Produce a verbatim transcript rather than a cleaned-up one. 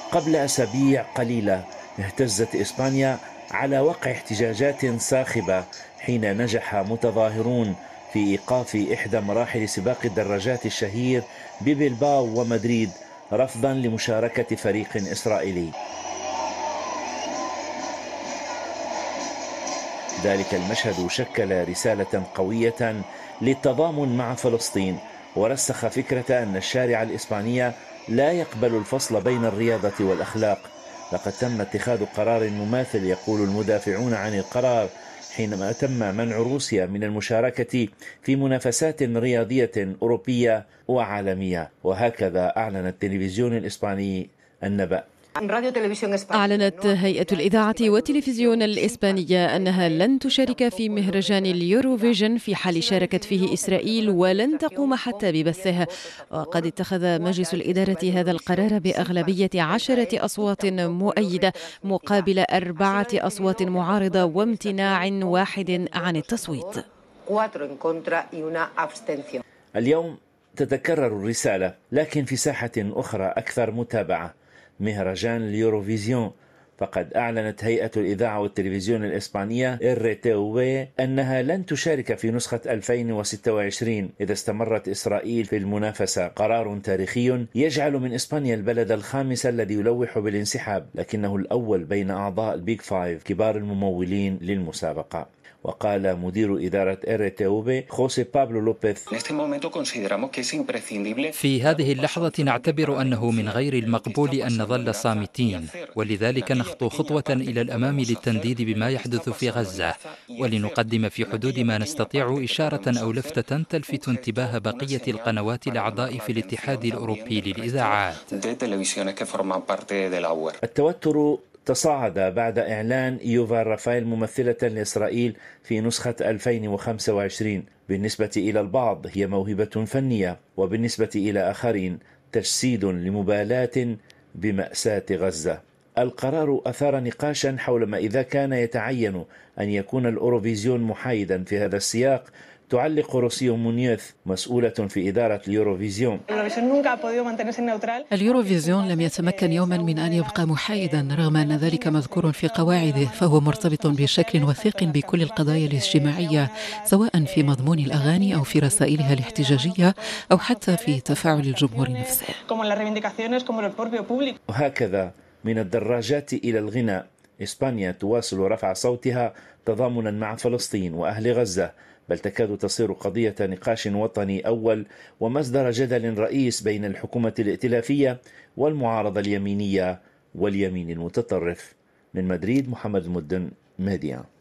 قبل أسابيع قليلة اهتزت إسبانيا على وقع احتجاجات صاخبة حين نجح متظاهرون في إيقاف إحدى مراحل سباق الدراجات الشهير ببلباو ومدريد رفضا لمشاركة فريق إسرائيلي. ذلك المشهد شكل رسالة قوية للتضامن مع فلسطين، ورسخ فكرة أن الشارع الإسباني لا يقبل الفصل بين الرياضة والأخلاق. لقد تم اتخاذ قرار مماثل، يقول المدافعون عن القرار، حينما تم منع روسيا من المشاركة في منافسات رياضية أوروبية وعالمية. وهكذا أعلن التلفزيون الإسباني النبأ. أعلنت هيئة الإذاعة والتلفزيون الإسبانية أنها لن تشارك في مهرجان اليوروفيجن في حال شاركت فيه إسرائيل، ولن تقوم حتى ببثه. وقد اتخذ مجلس الإدارة هذا القرار بأغلبية عشرة أصوات مؤيدة مقابل أربعة أصوات معارضة وامتناع واحد عن التصويت. اليوم تتكرر الرسالة، لكن في ساحة أخرى أكثر متابعة، مهرجان اليوروفيزيون. فقد أعلنت هيئة الإذاعة والتلفزيون الإسبانية إر تي في أنها لن تشارك في نسخة ألفين وستة وعشرين إذا استمرت إسرائيل في المنافسة. قرار تاريخي يجعل من إسبانيا البلد الخامس الذي يلوح بالانسحاب، لكنه الأول بين أعضاء البيج فايف كبار الممولين للمسابقة. وقال مدير إدارة إر تي في خوسي بابلو لوبيز: في هذه اللحظة نعتبر أنه من غير المقبول أن نظل صامتين، ولذلك نخطو خطوة إلى الأمام للتنديد بما يحدث في غزة، ولنقدم في حدود ما نستطيع إشارة أو لفتة تلفت انتباه بقية القنوات الأعضاء في الاتحاد الأوروبي للإذاعات. التوتر تصاعد بعد إعلان يوفال رافائيل ممثلة لإسرائيل في نسخة ألفين وخمسة وعشرين. بالنسبة إلى البعض هي موهبة فنية، وبالنسبة إلى آخرين تجسيد لمبالاة بمأساة غزة. القرار أثار نقاشا حول ما إذا كان يتعين أن يكون الأوروفيزيون محايدا في هذا السياق. تعلق روسيو مونيوث مسؤولة في إدارة اليوروفيزيون: اليوروفيزيون لم يتمكن يوما من أن يبقى محايدا، رغم أن ذلك مذكور في قواعده، فهو مرتبط بشكل وثيق بكل القضايا الاجتماعية، سواء في مضمون الأغاني أو في رسائلها الاحتجاجية أو حتى في تفاعل الجمهور نفسه. وهكذا من الدراجات إلى الغناء، إسبانيا تواصل رفع صوتها تضامنا مع فلسطين وأهل غزة، بل تكاد تصير قضية نقاش وطني أول ومصدر جدل رئيس بين الحكومة الائتلافية والمعارضة اليمينية واليمين المتطرف. من مدريد، محمد المدن، ميديا.